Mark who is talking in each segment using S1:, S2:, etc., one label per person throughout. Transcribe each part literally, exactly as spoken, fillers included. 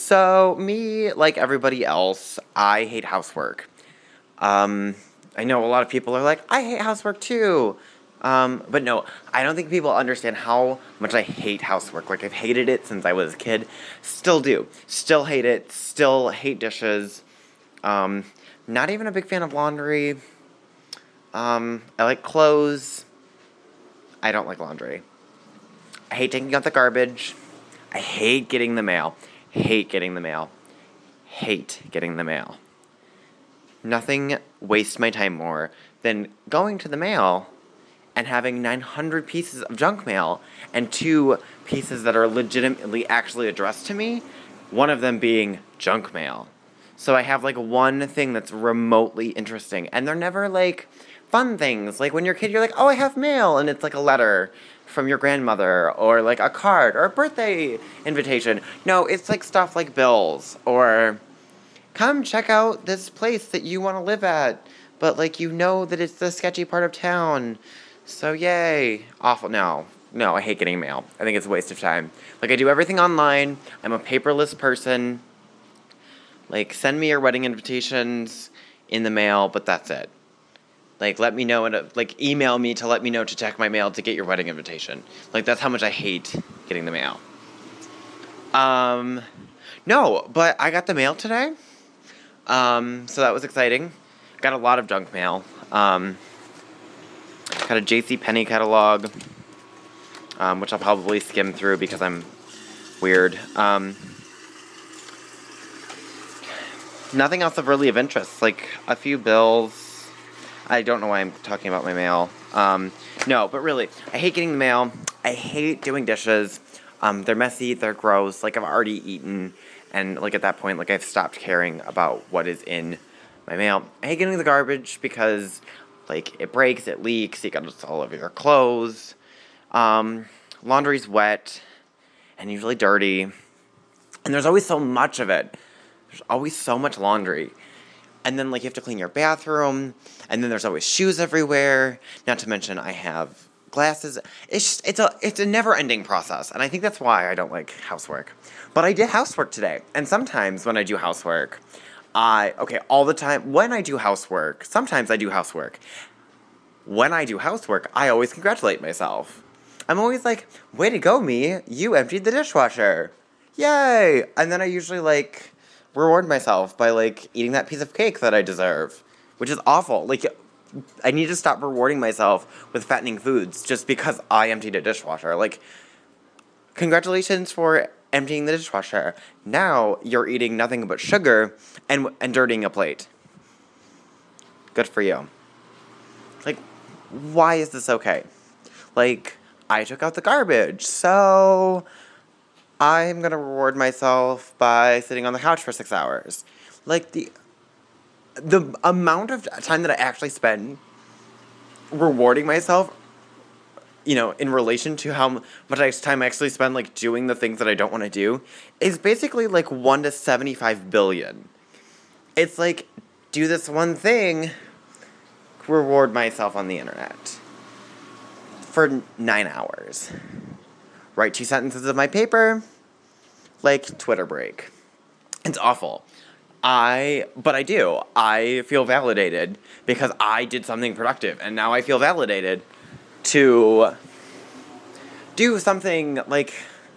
S1: So, me, like everybody else, I hate housework. Um, I know a lot of people are like, I hate housework too. Um, but no, I don't think people understand how much I hate housework. Like, I've hated it since I was a kid. Still do. Still hate it. Still hate dishes. Um, not even a big fan of laundry. Um, I like clothes. I don't like laundry. I hate taking out the garbage. I hate getting the mail. Hate getting the mail. Hate getting the mail. Nothing wastes my time more than going to the mail and having nine hundred pieces of junk mail and two pieces that are legitimately actually addressed to me, one of them being junk mail. So I have, like, one thing that's remotely interesting, and they're never, like, fun things. Like, when you're a kid, you're like, oh, I have mail, and it's, like, a letter from your grandmother, or, like, a card, or a birthday invitation. No, it's, like, stuff like bills, or come check out this place that you want to live at, but, like, you know that it's the sketchy part of town, so yay. Awful. No. No, I hate getting mail. I think it's a waste of time. Like, I do everything online. I'm a paperless person. Like, send me your wedding invitations in the mail, but that's it. Like, let me know, and like, email me to let me know to check my mail to get your wedding invitation. Like, that's how much I hate getting the mail. Um, no, but I got the mail today. Um, so that was exciting. Got a lot of junk mail. Um, got a JCPenney catalog, um, which I'll probably skim through because I'm weird. Um... Nothing else of really of interest, like a few bills. I don't know why I'm talking about my mail. Um, no, but really, I hate getting the mail. I hate doing dishes. Um, they're messy, they're gross, like I've already eaten, and like at that point, like I've stopped caring about what is in my mail. I hate getting the garbage because, like, it breaks, it leaks, it gets all over your clothes. Um, laundry's wet, and usually dirty, and there's always so much of it. There's always so much laundry. And then, like, you have to clean your bathroom. And then there's always shoes everywhere. Not to mention, I have glasses. It's just, it's a, it's a never-ending process. And I think that's why I don't like housework. But I did housework today. And sometimes when I do housework, I, okay, all the time, when I do housework, sometimes I do housework. When I do housework, I always congratulate myself. I'm always like, way to go, me. You emptied the dishwasher. Yay. And then I usually, like, reward myself by, like, eating that piece of cake that I deserve, which is awful. Like, I need to stop rewarding myself with fattening foods just because I emptied a dishwasher. Like, congratulations for emptying the dishwasher. Now you're eating nothing but sugar and and dirtying a plate. Good for you. Like, why is this okay? Like, I took out the garbage, so I'm gonna reward myself by sitting on the couch for six hours. Like, the the amount of time that I actually spend rewarding myself, you know, in relation to how much time I actually spend, like, doing the things that I don't want to do, is basically, like, one to seventy-five billion. It's like, do this one thing, reward myself on the internet for nine hours. Write two sentences of my paper, like, Twitter break. It's awful. I, but I do. I feel validated because I did something productive, and now I feel validated to do something, like,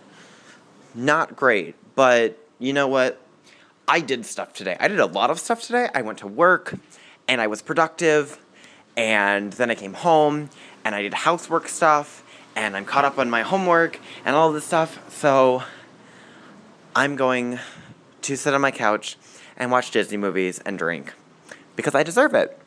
S1: not great, but you know what? I did stuff today. I did a lot of stuff today. I went to work, and I was productive, and then I came home, and I did housework stuff, and I'm caught up on my homework, and all this stuff, so I'm going to sit on my couch and watch Disney movies and drink, because I deserve it.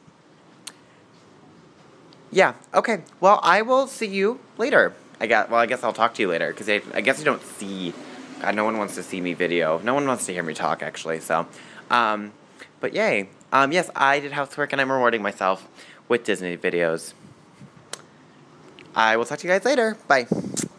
S1: Yeah, okay, well, I will see you later. I got, well, I guess I'll talk to you later, because I, I guess you don't see, God, no one wants to see me video. No one wants to hear me talk, actually, so, um, but yay. Um, yes, I did housework, and I'm rewarding myself with Disney videos. I will talk to you guys later. Bye.